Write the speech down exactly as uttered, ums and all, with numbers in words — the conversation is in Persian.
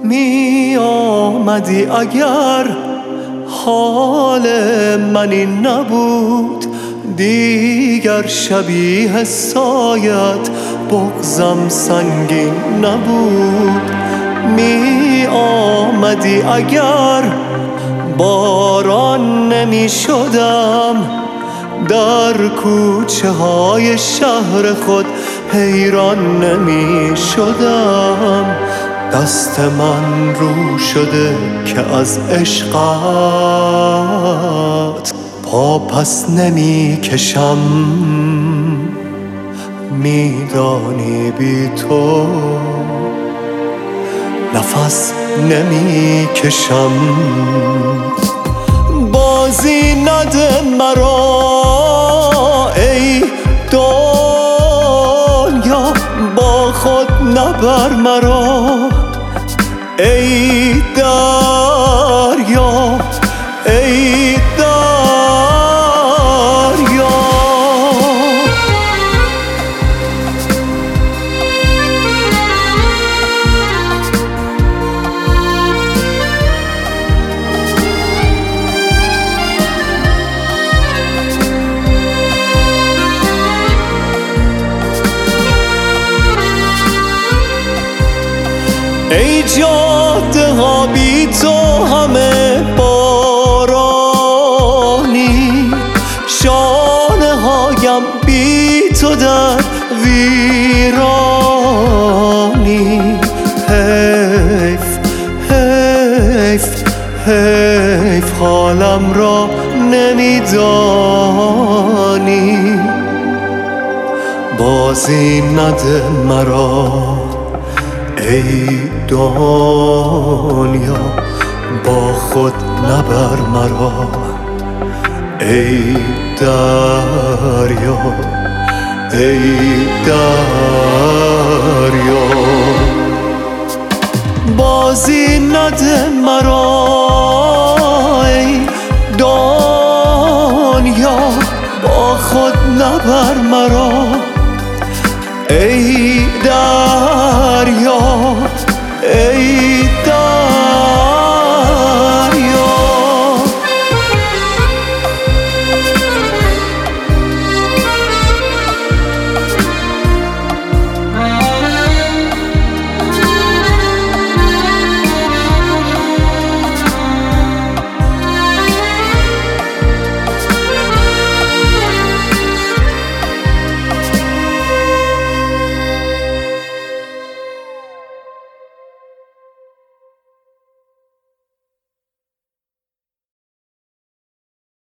می آمدی اگر حال من این نبود، دیگر شبیه سایت بغضم سنگین نبود. می آمدی اگر باران نمی شدم، در کوچه های شهر خود حیران نمی شدم. دست من رو شده که از عشقت پا پس نمی کشم، میدانی بی تو نفس نمی کشم. بازی نده مرا ای دنیا، با خود نبر مرا ای دریا، ای دریا. ای جاده ها بی تو همه بارانی، شانه هایم بی تو در ویرانی. حیف حیف حیف حالم را نمیدانی. بازی نده مرا ای دنیا، با خود نبر مرا ای دریا، ای دریا. بازی نده مرا ای دنیا، با خود نبر مرا ای دریا.